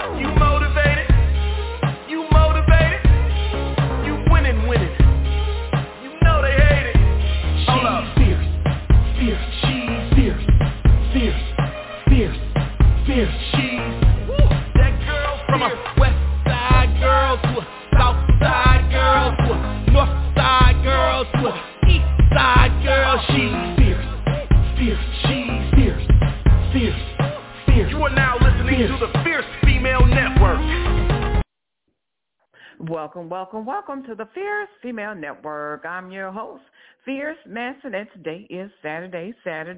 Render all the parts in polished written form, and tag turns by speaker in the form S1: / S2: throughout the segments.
S1: You motivated? You motivated? You winning, winning. You know they hate it. Hold up.
S2: Fierce, fierce, she's fierce, fierce, fierce, fierce, she's.
S1: That girl from a west side girl to a south side girl to a north side girl to a east side girl. She's
S2: fierce, fierce, she's fierce, fierce, fierce.
S1: You are now listening to the Fierce Female Network.
S3: Welcome to the Fierce Female Network. I'm your host, Fierce Manson, and today is Saturday,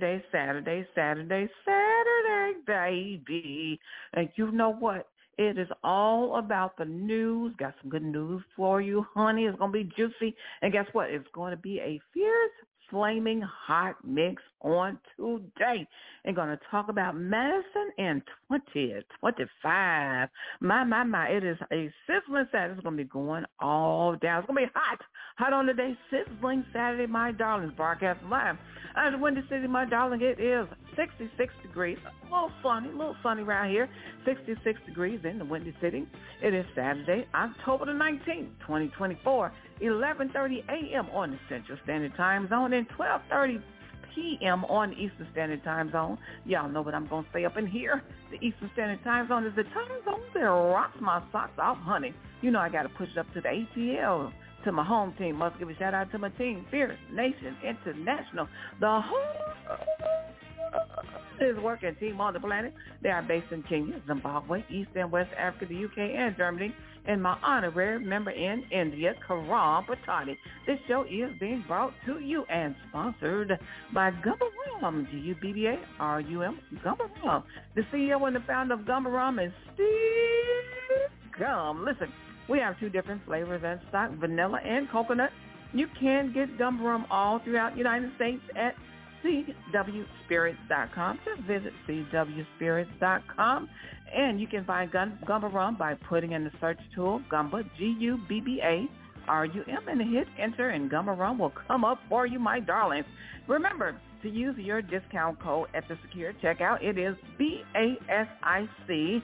S3: baby. And you know what? It is all about the news. Got some good news for you, honey. It's going to be juicy. And guess what? It's going to be a fierce, flaming hot mix on today. And going to talk about medicine in 2025. My. It is a sizzling Saturday. It's going to be going all down. It's going to be hot on the day. Sizzling Saturday, my darlings. Broadcast live out of Windy City, my darling. It is 66 degrees. A little sunny around here. 66 degrees in the Windy City. It is Saturday, October the 19th, 2024, 11:30 a.m. on the Central Standard Time Zone and 12:30 p.m. on the Eastern Standard Time Zone. Y'all know what I'm going to say up in here. The Eastern Standard Time Zone is the time zone that rocks my socks off, honey. You know I got to push it up to the ATL, to my home team. Must give a shout out to my team, Fierce Nation International. The whole is working team on the planet. They are based in Kenya, Zimbabwe, East and West Africa, the UK, and Germany. And my honorary member in India, Karan Patani. This show is being brought to you and sponsored by Gumba Rum, G-U-B-B-A-R-U-M, Gumba Rum. The CEO and the founder of Gumba Rum is Steve Gum. Listen, we have two different flavors in stock, vanilla and coconut. You can get Gumba Rum all throughout the United States at CWSpirits.com. Just visit CWSpirits.com, and you can find Gumba Rum by putting in the search tool Gumba, G-U-B-B-A-R-U-M, and hit enter, and Gumba Rum will come up for you, my darlings. Remember to use your discount code at the secure checkout. It is BASIC.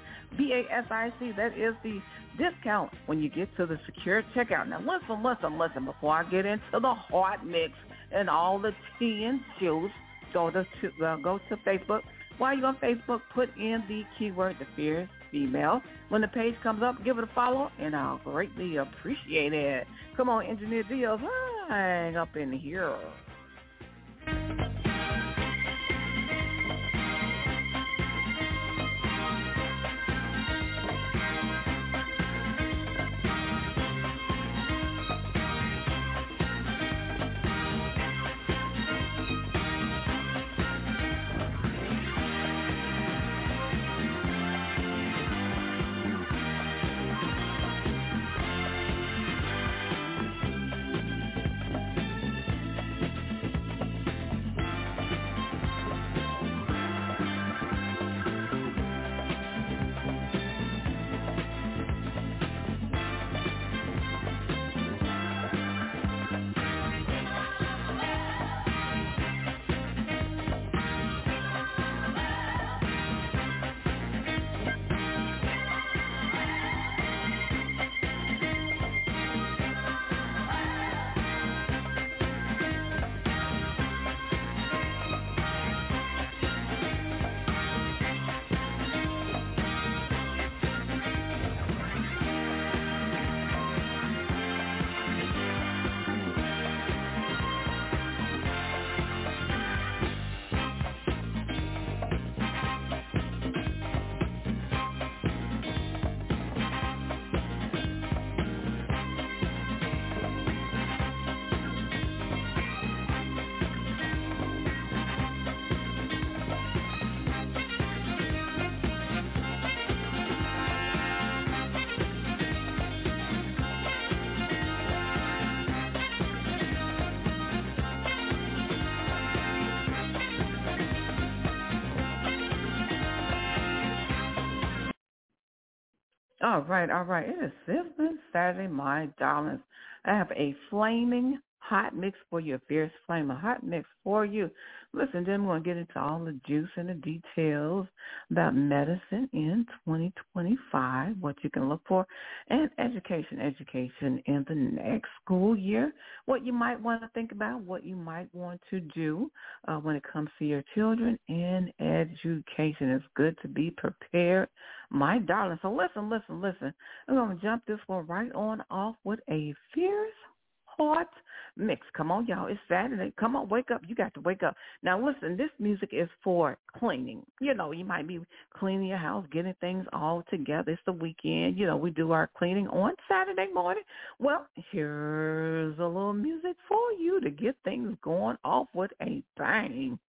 S3: BASIC, that is the discount when you get to the secure checkout. Now, listen, before I get into the hot mix and all the tea and juice, go to Facebook. While you're on Facebook, put in the keyword, The Fierce Female. When the page comes up, give it a follow, and I'll greatly appreciate it. Come on, Engineer Deals, hang up in here. All right. It is Sizzling Saturday, my darlings. I have a flaming hot mix for you, a fierce flame, a hot mix for you. Listen, then we're going to get into all the juice and the details about medicine in 2025, what you can look for, and education in the next school year, what you might want to think about, what you might want to do when it comes to your children in education. It's good to be prepared, my darling. So listen. I'm going to jump this one right on off with a fierce hot mix. Come on, y'all. It's Saturday. Come on, wake up. You got to wake up. Now, listen, this music is for cleaning. You know, you might be cleaning your house, getting things all together. It's the weekend. You know, we do our cleaning on Saturday morning. Well, here's a little music for you to get things going off with a bang.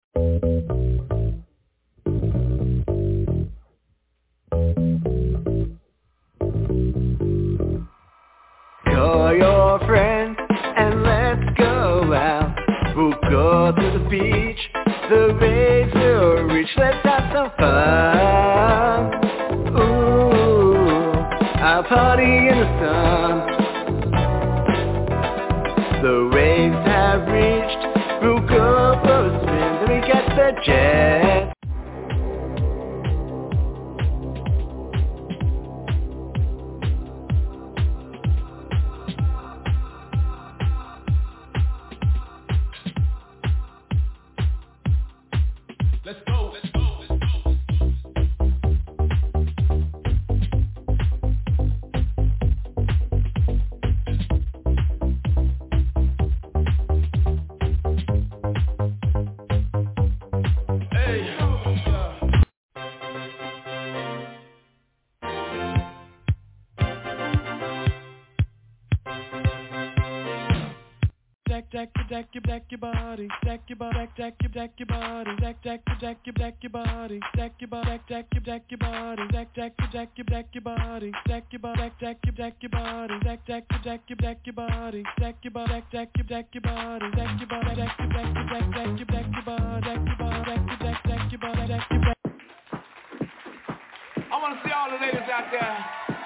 S4: Call your friends and let's go out. We'll go to the beach, the waves will reach. Let's have some fun. Ooh, I'll party in the sun. The waves have reached, we'll go for a swim. Then we get the jet.
S2: Deck your body, deck your body, deck your body, deck your body, deck your body, deck your body, deck your body, deck your body, deck your body, deck your body, deck your body, deck your body, deck your body, deck your body, deck your body, deck your body.
S1: I want to see all the ladies out there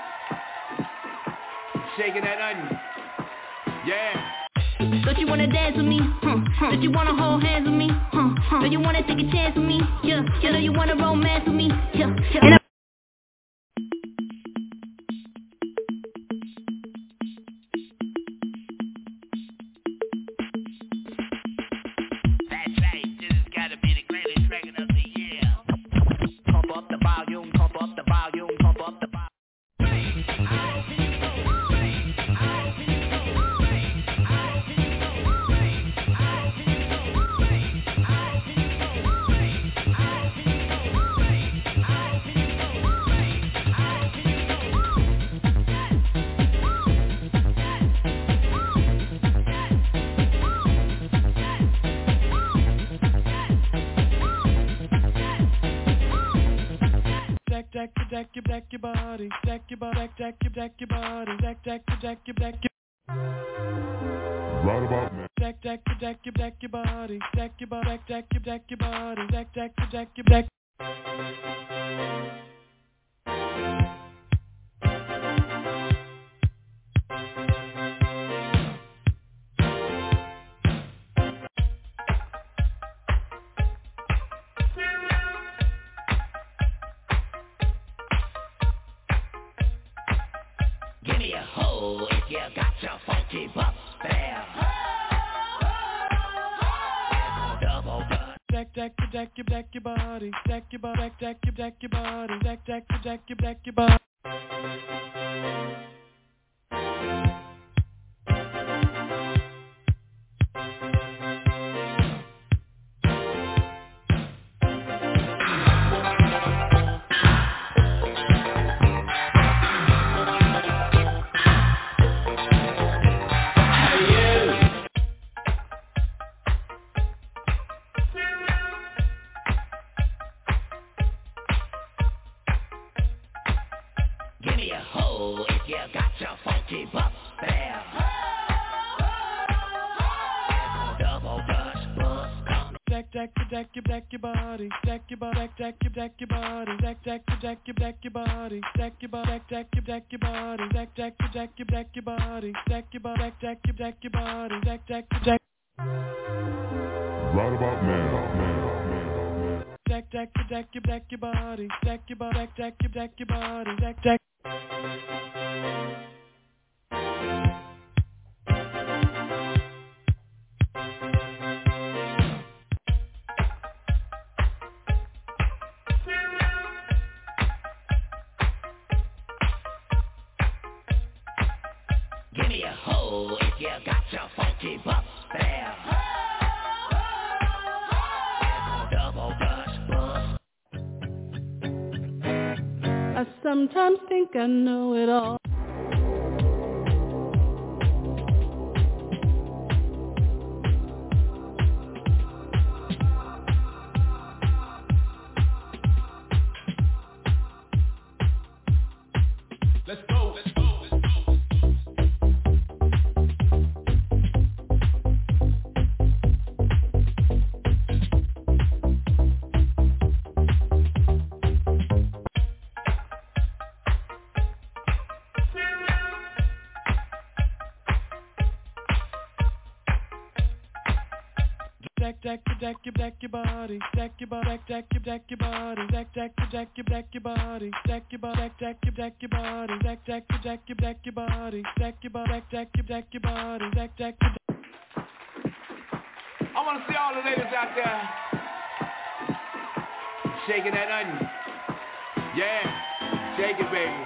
S1: shaking that onion. Yeah.
S5: Don't you wanna dance with me? Don't you wanna hold hands with me? Don't you wanna take a chance with me? Yeah. Do you wanna romance with me? Yeah.
S6: That's right, this has gotta be the greatest record of the year. Pump up the volume, pump up the volume, pump up the volume.
S2: Deck your body, deck your body, deck your body, deck your right about now. Deck your body, deck your body, deck your body, deck your
S6: Give me a hoe if you got your funky butt there. Double dutch.
S2: Deck your body, deck your body, deck your body, deck your body.
S6: Give me a hoe if you got your funky butt there. Double dutch bus coming.
S2: your body, jack your body, jack your body, jack your body, jack your body, jack your body, jack your body, jack your body, jack your body, jack.
S7: Right about now.
S2: Jack your body, jack your body, jack your body, jack.
S6: Give me a hoe if you got your funky butt there. Double Dutch bus.
S8: I sometimes think I know it all.
S1: Let's go.
S2: Jack your body, jack your body, jack your body, jack your body, jack your body, jack your body, jack your body, jack your body, jack your body, jack.
S1: I want to see all the ladies out there shaking that onion. Yeah, shake it, baby.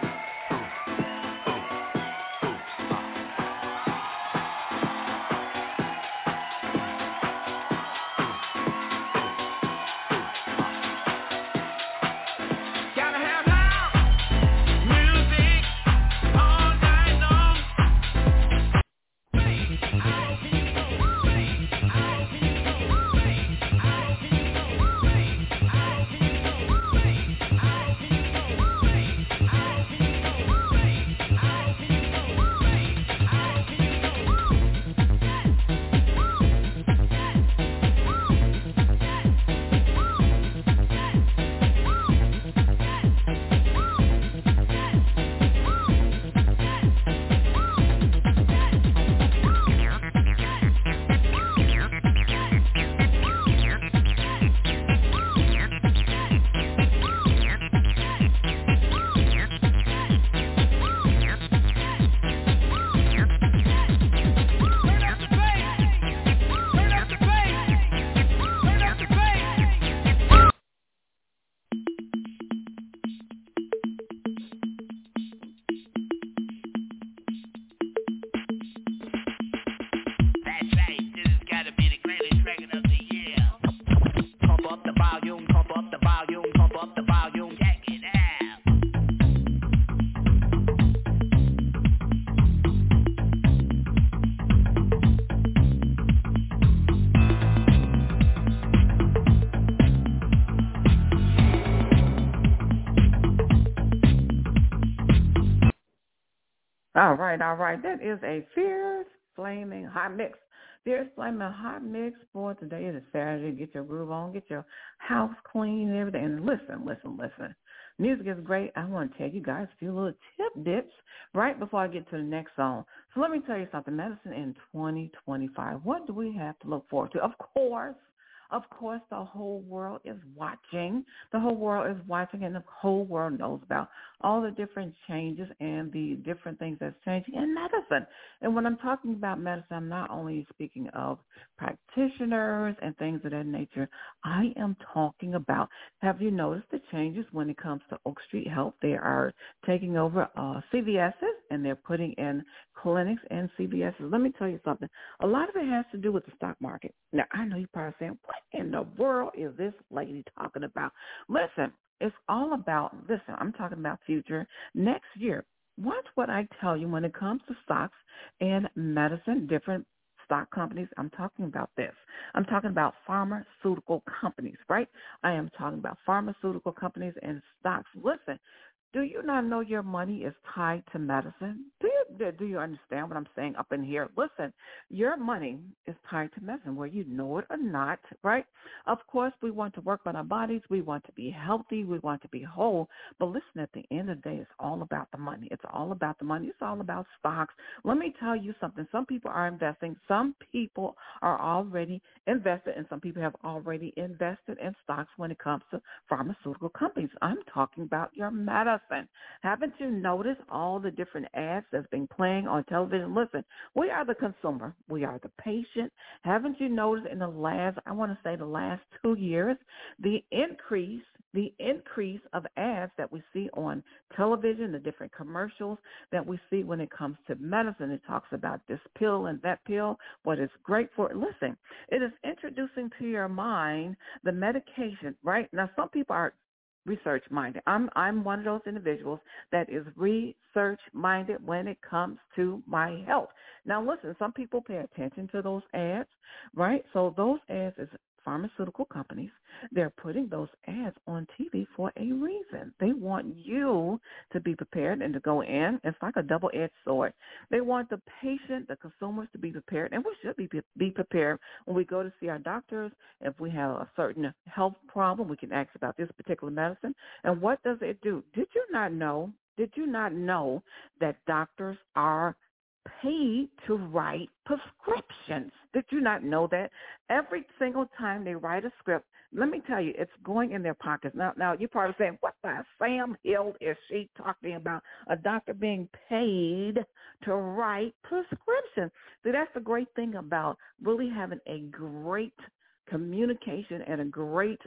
S3: All right. That is a Fierce Flaming Hot Mix. Fierce Flaming Hot Mix for today. It is Saturday. Get your groove on. Get your house clean and everything. And listen. Music is great. I want to tell you guys a few little tip dips right before I get to the next song. So let me tell you something. Medicine in 2025. What do we have to look forward to? Of course, the whole world is watching. The whole world is watching, and the whole world knows about all the different changes and the different things that's changing in medicine. And when I'm talking about medicine, I'm not only speaking of practitioners and things of that nature. I am talking about, have you noticed the changes when it comes to Oak Street Health? They are taking over CVS's, and they're putting in clinics and CVS's. Let me tell you something. A lot of it has to do with the stock market. Now, I know you're probably saying, what in the world is this lady talking about? Listen, it's all about, I'm talking about future next year. Watch what I tell you when it comes to stocks and medicine, different stock companies. I'm talking about this. I'm talking about pharmaceutical companies, right? I am talking about pharmaceutical companies and stocks. Listen, do you not know your money is tied to medicine? Do you understand what I'm saying up in here? Listen, your money is tied to medicine, whether you know it or not, right? Of course, we want to work on our bodies. We want to be healthy. We want to be whole. But listen, at the end of the day, it's all about the money. It's all about the money. It's all about stocks. Let me tell you something. Some people are investing. Some people are already invested, and some people have already invested in stocks when it comes to pharmaceutical companies. I'm talking about your medicine. Haven't you noticed all the different ads that's been playing on television? Listen, we are the consumer. We are the patient. Haven't you noticed in the last 2 years, the increase of ads that we see on television, the different commercials that we see when it comes to medicine? It talks about this pill and that pill, what is great for it. Listen, it is introducing to your mind the medication, right? Now, some people are research-minded. I'm one of those individuals that is research-minded when it comes to my health. Now, listen, some people pay attention to those ads, right? So those ads is pharmaceutical companies. They're putting those ads on TV for a reason. They want you to be prepared and to go in. It's like a double-edged sword. They want the patient, the consumers, to be prepared, and we should be prepared when we go to see our doctors. If we have a certain health problem, we can ask about this particular medicine. And what does it do? Did you not know that doctors are paid to write prescriptions? Did you not know that? Every single time they write a script, let me tell you, it's going in their pockets. Now you're probably saying, what the Sam Hill is she talking about? A doctor being paid to write prescriptions. See, that's the great thing about really having a great communication and a great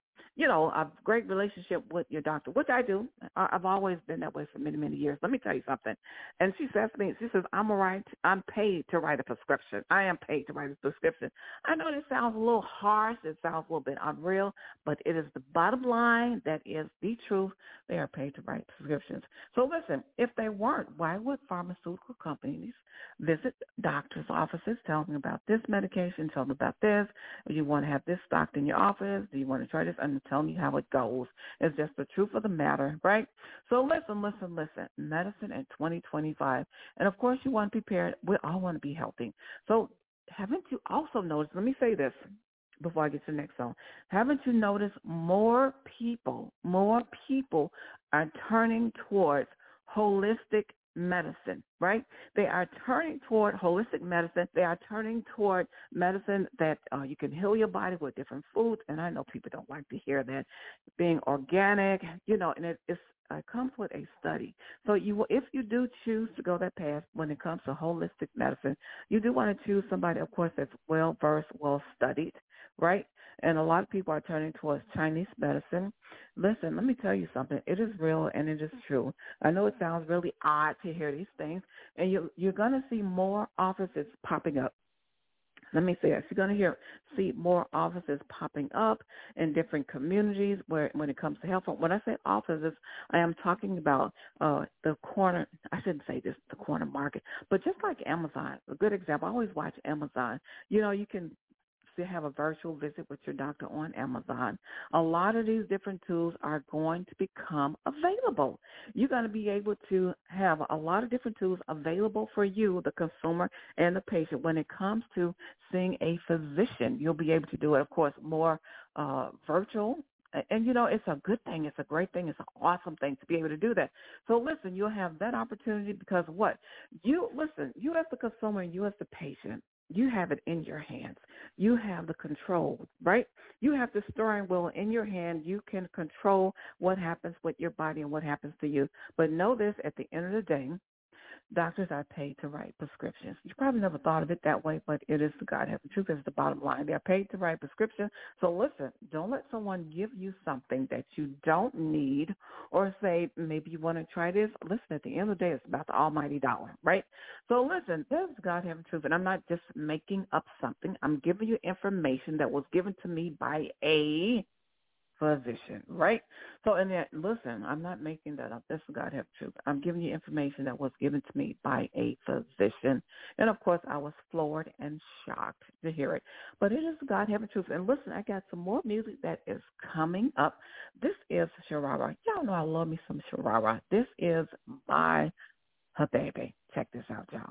S3: a great relationship with your doctor, which I do. I've always been that way for many, many years. Let me tell you something. And she says to me, I'm paid to write a prescription. I am paid to write a prescription. I know this sounds a little harsh. It sounds a little bit unreal, but it is the bottom line. That is the truth. They are paid to write prescriptions. So listen, if they weren't, why would pharmaceutical companies visit doctors' offices, tell them about this medication, tell them about this? Do you want to have this stocked in your office? Do you want to try this? And telling you how it goes. It's just the truth of the matter, right? So listen. Medicine in 2025. And, of course, you want to be prepared. We all want to be healthy. So haven't you also noticed, let me say this before I get to the next song, haven't you noticed more people are turning towards holistic medicine, right? They are turning toward holistic medicine. They are turning toward medicine that you can heal your body with different foods. And I know people don't like to hear that. Being organic, and it comes with a study. So if you do choose to go that path when it comes to holistic medicine, you do want to choose somebody, of course, that's well-versed, well-studied, right? And a lot of people are turning towards Chinese medicine. Listen, let me tell you something. It is real and it is true. I know it sounds really odd to hear these things, and you're going to see more offices popping up. Let me say this. You're going to see more offices popping up in different communities when it comes to health. When I say offices, I am talking about the corner, I shouldn't say this, the corner market, but just like Amazon, a good example. I always watch Amazon. You can have a virtual visit with your doctor on Amazon. A lot of these different tools are going to become available. You're going to be able to have a lot of different tools available for you, the consumer and the patient. When it comes to seeing a physician, you'll be able to do it, of course, more virtual. And, it's a good thing. It's a great thing. It's an awesome thing to be able to do that. So, listen, you'll have that opportunity because what? You as the consumer and you as the patient, you have it in your hands. You have the control, right? You have the steering wheel in your hand. You can control what happens with your body and what happens to you. But know this, at the end of the day, doctors are paid to write prescriptions. You probably never thought of it that way, but it is the God-heaven truth. It's the bottom line. They're paid to write prescriptions. So listen, don't let someone give you something that you don't need or say, maybe you want to try this. Listen, at the end of the day, it's about the almighty dollar, right? So listen, this is God-heaven truth, and I'm not just making up something. I'm giving you information that was given to me by a physician, right? So, and then, listen, I'm not making that up. This is God-heaven truth. I'm giving you information that was given to me by a physician. And, of course, I was floored and shocked to hear it. But it is God-heaven truth. And, listen, I got some more music that is coming up. This is Sharara. Y'all know I love me some Sharara. This is by her baby. Check this out, y'all.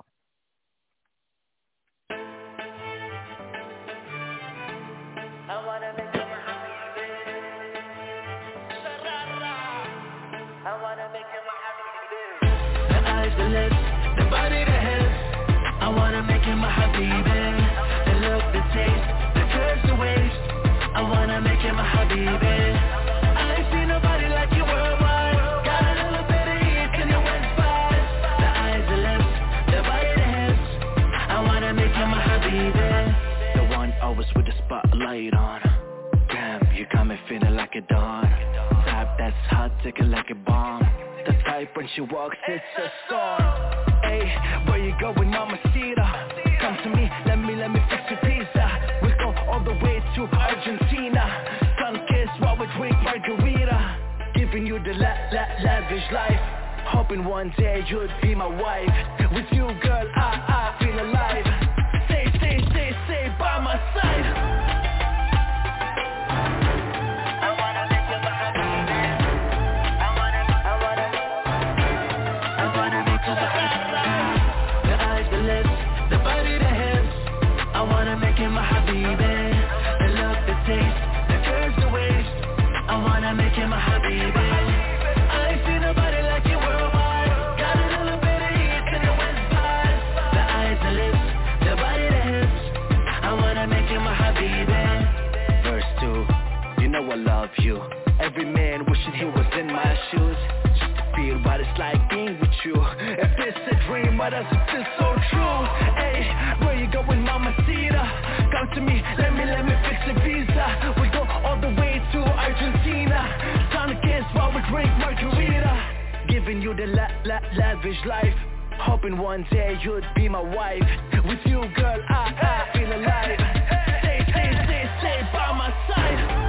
S7: I wanna make you my habibi. I wanna make you my habibi. The eyes, the lips, the body, the hips. I wanna make you my habibi. The look, the taste, the curves, the waist. I wanna make you my habibi. I ain't seen nobody like you worldwide. Got a little bit of heat in your wet spot. The eyes, the lips, the body, the hips. I wanna make you my habibi. The one always with the spotlight on. Damn, you got me feeling like a dawn. Type that's hot, ticking like a bomb. The type when she walks, it's a storm. Hey, where you going, mamacita? Come to me, let me fix your pizza. We'll go all the way to Argentina. Sun kiss while we drink margarita. Giving you the lavish life. Hoping one day you'd be my wife. With you, girl, I feel alive. Stay by my side. My habibi, the look, the taste, the curves, the waist. I wanna make you my habibi. I ain't seen nobody like you worldwide. Got a little bit of heat in the west side. The eyes, the lips, the body, the hips. I wanna make you my habibi. Verse 2, you know I love you. Every man wishing he was in my shoes. Just to feel what it's like being with you. If it's a dream, why does it feel so true? Hey, where you going, mamacita? Come to me, let me fix your visa. We go all the way to Argentina. Time to kiss while we drink margarita. Giving you the lavish life. Hoping one day you'd be my wife. With you, girl, I feel alive. Stay by my side.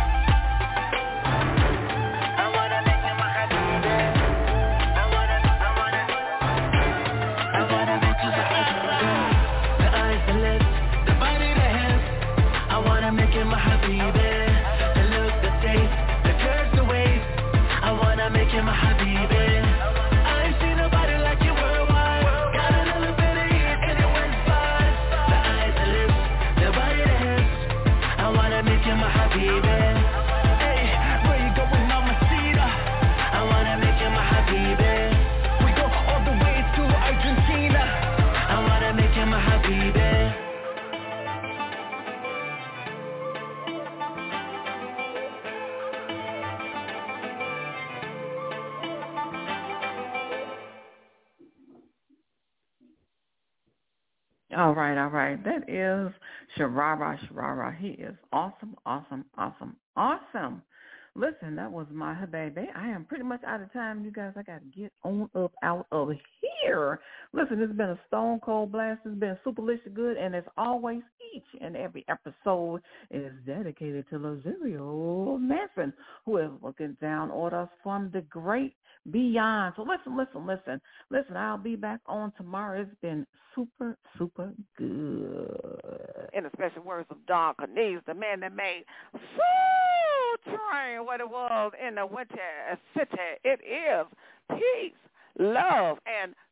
S7: My habibi, the look, the taste, the curves, the waist. I wanna make you my habibi. I ain't seen nobody like you worldwide. Got a little bit of heat in your wet spot. The eyes, the lips, the body, the hips. I wanna make you my habibi. Hey, where you going, mamacita? I wanna make you my habibi. We go all the way to Argentina. I wanna make you my habibi.
S3: All right. That is Sharara. He is awesome. Listen, that was my habibi. I am pretty much out of time, you guys. I got to get on up out of here. Listen, it's been a stone cold blast. It's been superlicious good, and as always, each and every episode is dedicated to Lazario Manson, who is looking down on us from the great beyond. So listen, I'll be back on tomorrow. It's been super good. In the special words of Don Cornelius, the man that made Soul Train what it was in the Winter City. It is peace, love, and